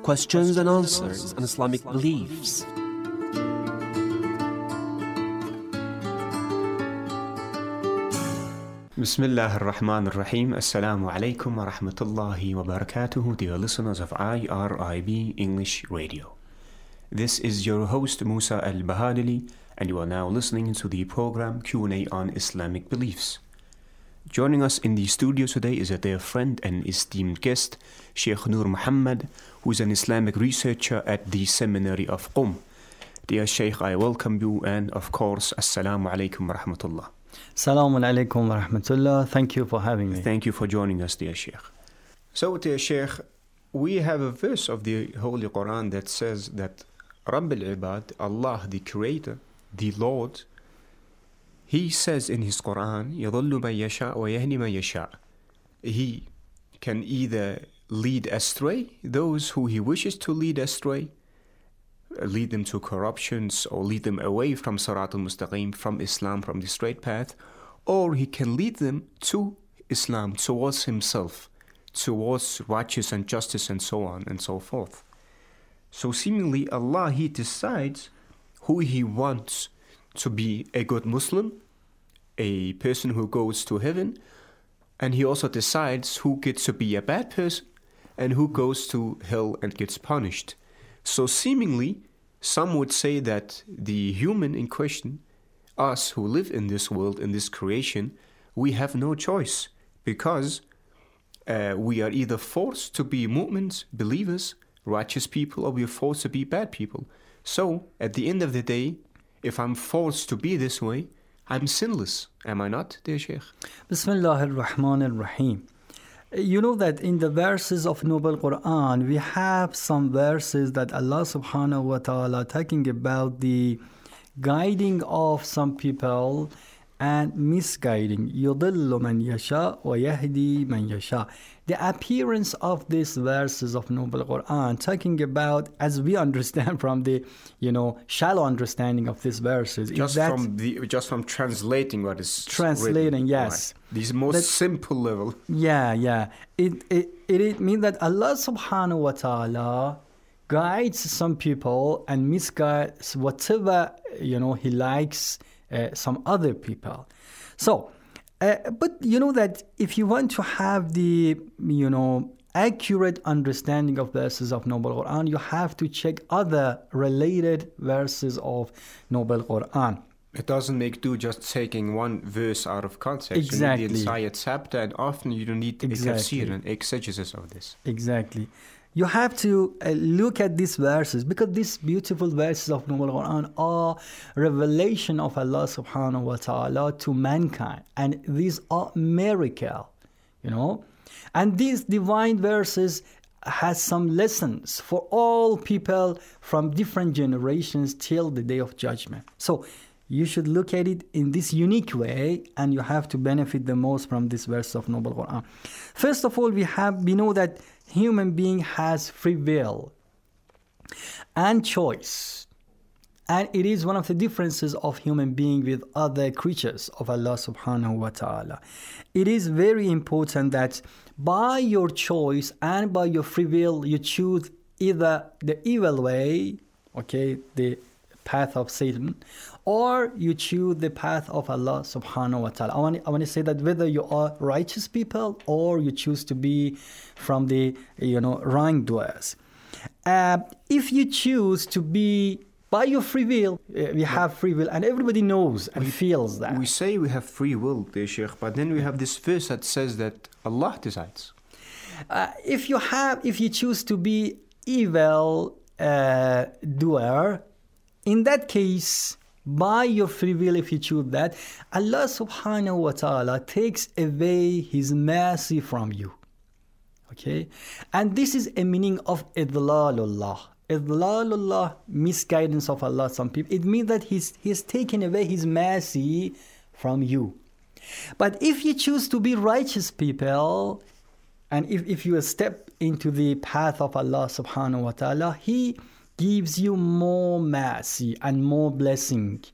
questions and answers on Islamic beliefs. Bismillah ar-Rahman ar-Rahim. Assalamu alaikum wa rahmatullahi wa barakatuhu, dear listeners of IRIB English Radio. This is your host Musa Al-Bahadili, and you are now listening to the program Q&A on Islamic Beliefs. Joining us in the studio today is a dear friend and esteemed guest, Sheikh Noor Muhammad, who is an Islamic researcher at the Seminary of Qom. Dear Sheikh, I welcome you, and of course, Assalamu alaikum wa rahmatullah. Assalamu alaikum wa rahmatullah. Thank you for having me. Thank you for joining us, dear Sheikh. So, dear Sheikh, we have a verse of the Holy Quran that says that Rabb al-Ibad, Allah the Creator, the Lord, He says in His Quran, يَضُلُّ مَن يَشَاءُ وَيَهْدِي مَن يَشَاءُ. He can either lead astray those who He wishes to lead astray, lead them to corruptions, or lead them away from Sirat al-Mustaqim, from Islam, from the straight path, or He can lead them to Islam, towards Himself, towards righteousness and justice, and so on and so forth. So seemingly Allah, He decides who He wants to be a good Muslim, a person who goes to heaven, and He also decides who gets to be a bad person and who goes to hell and gets punished. So seemingly, some would say that the human in question, us who live in this world, in this creation, we have no choice, because we are either forced to be mu'mins, believers, righteous people, or we are forced to be bad people. So, at the end of the day, if I'm forced to be this way, I'm sinless. Am I not, dear Sheikh? Bismillah ar-Rahman ar-Rahim. You know that in the verses of Noble Quran, we have some verses that Allah subhanahu wa ta'ala talking about the guiding of some people and misguiding. يُضِلُّ مَنْ يَشَاءُ وَيَهْدِي مَنْ يَشَاءُ. The appearance of these verses of Noble Quran talking about, as we understand from the, shallow understanding of these verses, just from translating what is translating, written. yes. Right. These most simple level. Yeah. It means that Allah subhanahu wa ta'ala guides some people and misguides whatever, He likes some other people. So, but you know that if you want to have the, accurate understanding of verses of Noble Quran, you have to check other related verses of Noble Quran. It doesn't make do just taking one verse out of context. Exactly. You need the entire chapter, and often you don't need tafsir and exegesis of this. Exactly. You have to look at these verses, because these beautiful verses of Noble Quran are revelation of Allah subhanahu wa ta'ala to mankind. And these are miracle, And these divine verses has some lessons for all people from different generations till the day of judgment. So you should look at it in this unique way, and you have to benefit the most from this verse of Noble Quran. First of all, we know that human being has free will and choice, and it is one of the differences of human being with other creatures of Allah subhanahu wa ta'ala. It is very important that by your choice and by your free will, you choose either the evil way, the path of Satan, or you choose the path of Allah subhanahu wa ta'ala. I want to say that whether you are righteous people or you choose to be from the wrongdoers. If you choose to be by your free will, we have free will, and everybody knows and feels that. We say we have free will, dear Sheikh, but then we have this verse that says that Allah decides. If you choose to be evil doer, in that case, by your free will, if you choose that, Allah subhanahu wa ta'ala takes away His mercy from you. And this is a meaning of idlalullah. Idlalullah, misguidance of Allah, some people. It means that He's taken away His mercy from you. But if you choose to be righteous people, and if you step into the path of Allah subhanahu wa ta'ala, He gives you more mercy and more blessing.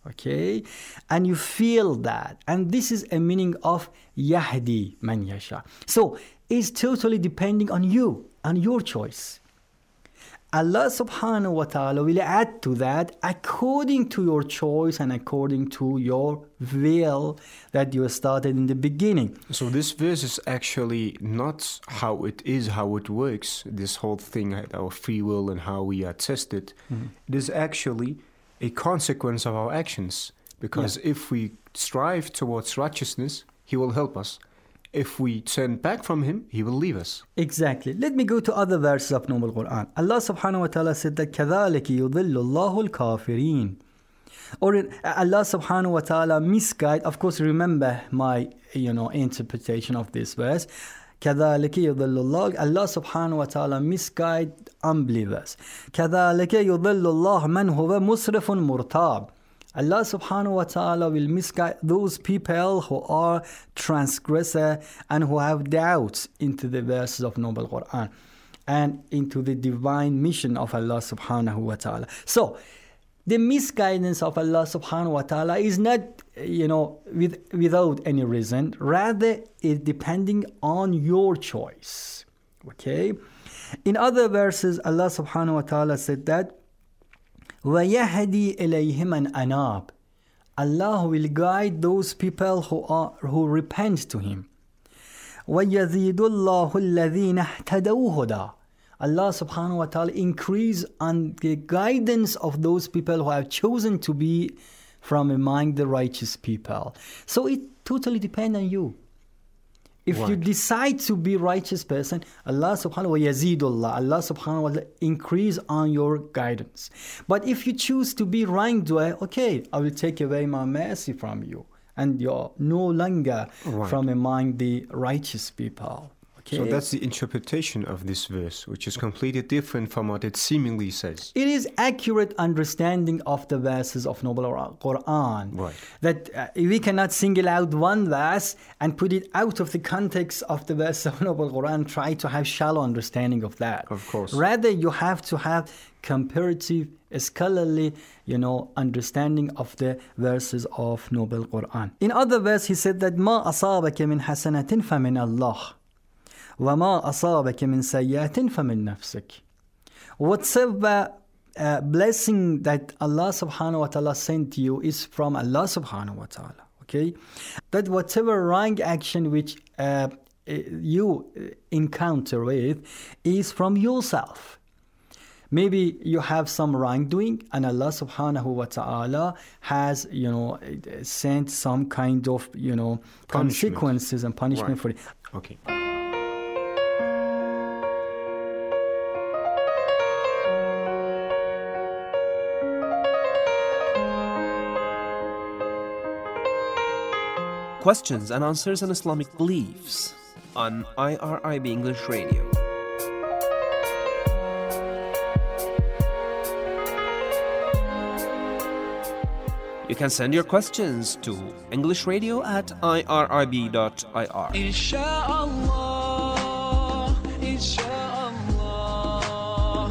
And you feel that. And this is a meaning of Yahdi man yasha. So it's totally depending on you and your choice. Allah subhanahu wa ta'ala will add to that according to your choice and according to your will that you started in the beginning. So this verse is actually not how it is, how it works, this whole thing, our free will and how we are tested. It is actually a consequence of our actions. Because if we strive towards righteousness, He will help us. If we turn back from Him, He will leave us. Exactly. Let me go to other verses of Noble Quran. Allah subhanahu wa ta'ala said that كَذَلِكِ يُضِلُّ اللَّهُ الْكَافِرِينَ. Or Allah subhanahu wa ta'ala misguide. Of course, remember my interpretation of this verse. كَذَلِكَ يُضِلُّ اللَّهُ. Allah subhanahu wa ta'ala misguide unbelievers. كَذَلِكَ يُضِلُّ اللَّهُ مَنْ هُوَ مُسْرِفٌ مُرْتَابٌ. Allah subhanahu wa ta'ala will misguide those people who are transgressor and who have doubts into the verses of Noble Quran and into the divine mission of Allah subhanahu wa ta'ala. So, the misguidance of Allah subhanahu wa ta'ala is not, without any reason. Rather, it's depending on your choice. Okay? In other verses, Allah subhanahu wa ta'ala said that وَيَهْدِي إِلَيْهِ مَنْ أَنَابَ. Allah will guide those people who repent to Him. وَيَزِيدُ اللَّهُ الَّذِينَ اهْتَدَوْا هُدًى. Allah subhanahu wa ta'ala increase on the guidance of those people who have chosen to be from among the righteous people. So it totally depends on you. If you decide to be righteous person, Allah subhanahu wa yazidullah, Allah subhanahu wa ta'ala increase on your guidance. But if you choose to be wrongdoer, okay, I will take away my mercy from you. And you're no longer from among the righteous people. Okay. So that's the interpretation of this verse, which is completely different from what it seemingly says. It is accurate understanding of the verses of Noble Quran. Right. That we cannot single out one verse and put it out of the context of the verse of Noble Quran, try to have shallow understanding of that. Of course. Rather, you have to have comparative, scholarly, understanding of the verses of Noble Quran. In other verse, he said that مَا أَصَابَكَ مِنْ حَسَنَةٍ فَمِنَ اللَّهِ وَمَا أَصَابَكَ مِنْ سَيِّئَةٍ فَمِنْ نَفْسِكَ. Whatever blessing that Allah subhanahu wa ta'ala sent you is from Allah subhanahu wa ta'ala. Okay? That whatever wrong action which you encounter with is from yourself. Maybe you have some wrongdoing and Allah subhanahu wa ta'ala has, sent some kind of, consequences and punishment for it. Okay. Questions and answers on Islamic beliefs on IRIB English Radio. You can send your questions to englishradio@irib.ir. Inshallah, inshallah,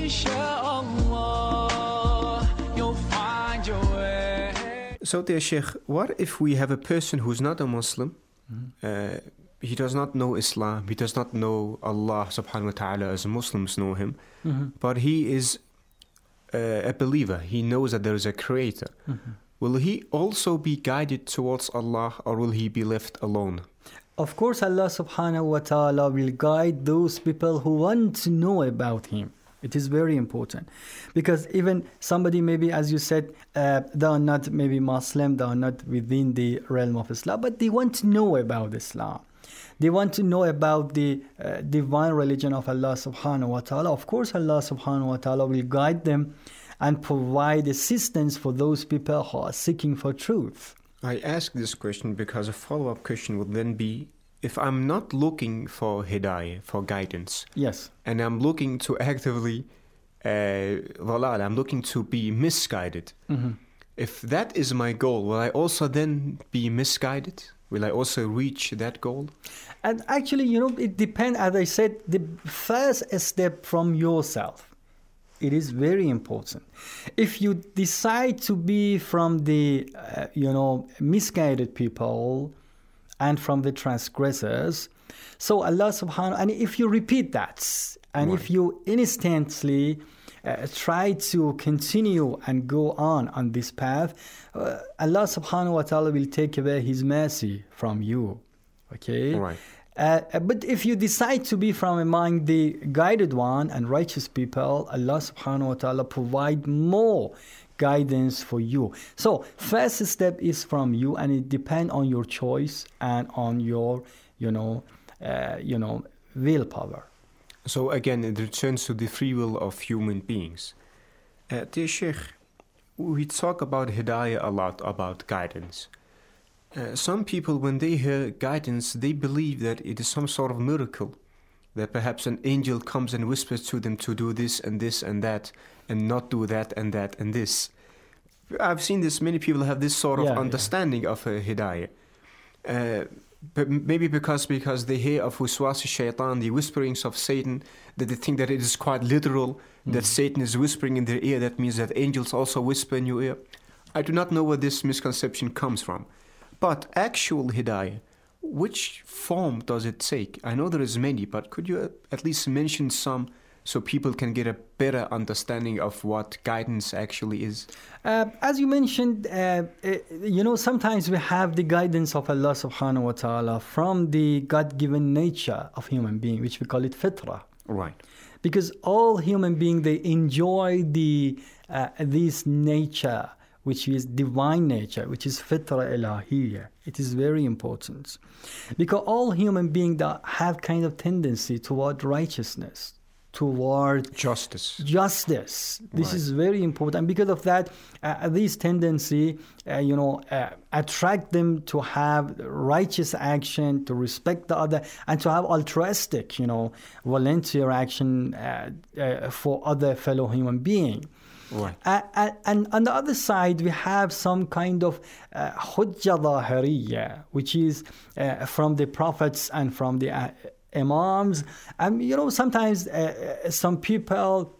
inshallah, you'll find your way. So, dear Sheikh, what if we have a person who's not a Muslim? He does not know Islam. He does not know Allah subhanahu wa ta'ala as Muslims know Him. But he is a believer. He knows that there is a creator. Will he also be guided towards Allah, or will he be left alone? Of course, Allah subhanahu wa ta'ala will guide those people who want to know about Him. It is very important. Because even somebody maybe, as you said, they are not maybe Muslim, they are not within the realm of Islam, but they want to know about Islam. They want to know about the divine religion of Allah subhanahu wa ta'ala. Of course, Allah subhanahu wa ta'ala will guide them and provide assistance for those people who are seeking for truth. I ask this question because a follow-up question would then be, if I'm not looking for hidayah, for guidance, yes, and I'm looking to actively, I'm looking to be misguided, if that is my goal, will I also then be misguided? Will I also reach that goal? And actually, it depends, as I said, the first step from yourself. It is very important. If you decide to be from the, misguided people and from the transgressors, So Allah subhanahu, and if you repeat that, and if you instantly try to continue and go on this path, Allah subhanahu wa ta'ala will take away His mercy from you. Okay? Right. But if you decide to be from among the guided one and righteous people, Allah subhanahu wa ta'ala provide more guidance for you. So first step is from you, and it depends on your choice and on your, willpower. So again, it returns to the free will of human beings. Dear Sheikh, we talk about hidayah a lot, about guidance. Some people, when they hear guidance, they believe that it is some sort of miracle, that perhaps an angel comes and whispers to them to do this and that, and not do that and this. I've seen this, many people have this sort of understanding of hidayah. But maybe because they hear of Waswas Shaitan, the whisperings of Satan, that they think that it is quite literal, that Satan is whispering in their ear. That means that angels also whisper in your ear. I do not know where this misconception comes from. But actual hidayah, which form does it take? I know there is many, but could you at least mention some so people can get a better understanding of what guidance actually is? As you mentioned, sometimes we have the guidance of Allah subhanahu wa ta'ala from the God-given nature of human being, which we call it fitrah. Right. Because all human beings, they enjoy this nature, which is divine nature, which is fitrah ilahiyya. It is very important. Because all human beings that have kind of tendency toward righteousness, toward justice. This is very important. Because of that, this tendency, attract them to have righteous action, to respect the other, and to have altruistic, volunteer action for other fellow human beings. Right. And on the other side, we have some kind of hujjah dhahiriyya, which is from the prophets and from the imams. And sometimes some people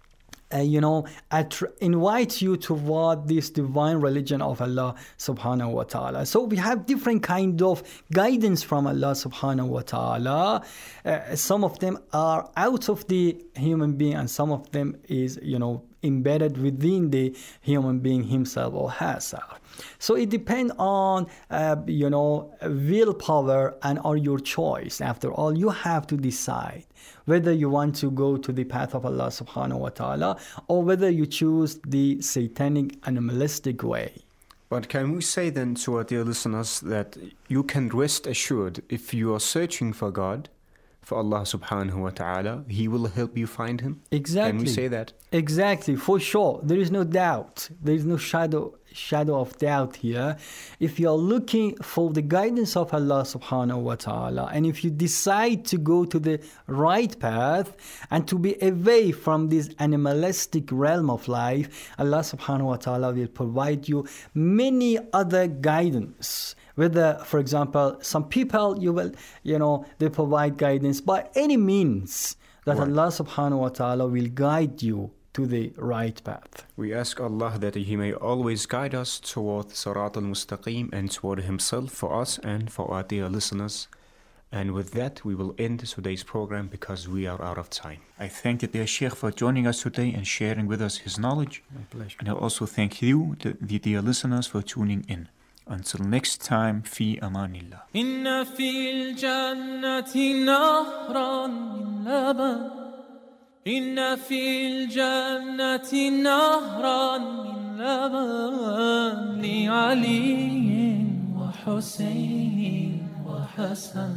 invite you toward this divine religion of Allah subhanahu wa ta'ala. So we have different kind of guidance from Allah subhanahu wa ta'ala. Some of them are out of the human being, and some of them is embedded within the human being himself or herself. So it depends on willpower and on your choice. After all, you have to decide whether you want to go to the path of Allah subhanahu wa ta'ala, or whether you choose the satanic animalistic way. But can we say then to our dear listeners that you can rest assured, if you are searching for God, for Allah subhanahu wa ta'ala, He will help you find Him? Exactly. Can we say that? Exactly, for sure. There is no doubt. There is no shadow of doubt here. If you are looking for the guidance of Allah subhanahu wa ta'ala, and if you decide to go to the right path and to be away from this animalistic realm of life, Allah subhanahu wa ta'ala will provide you many other guidance. Whether, for example, some people they provide guidance by any means that Right. Allah subhanahu wa ta'ala will guide you to the right path. We ask Allah that He may always guide us toward Sirat al-Mustaqim and toward Himself for us and for our dear listeners. And with that, we will end today's program because we are out of time. I thank the dear Sheikh for joining us today and sharing with us his knowledge. My pleasure. And I also thank you, the dear listeners, for tuning in. Until next time, fi amanillah. إن في الجنة نهرا من لبن إن في الجنة نهرا من لبن لعلي وحسين وحسن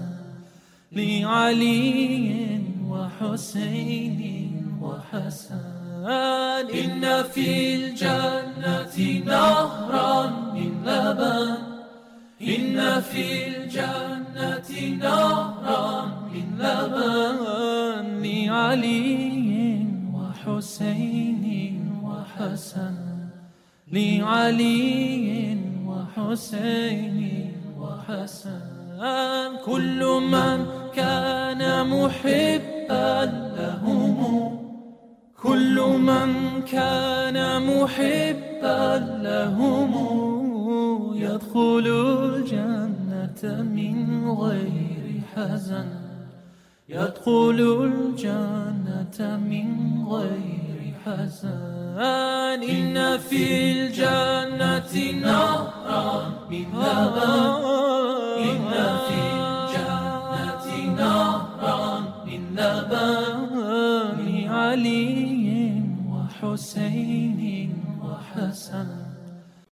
لعلي وحسين وحسن إن في الجنة نهرا من لبن إن في الجنة نهرا من لبن لعلي وحسين وحسن لعلي وحسين وحسن كل من كان محبا لهم كل من كان محبا لهم يدخل الجنة من غير حزن يدخل الجنة من غير حزن إن في الجنة نهرا من لبن إن في الجنة نهرا من لبن علي وحسين وحسن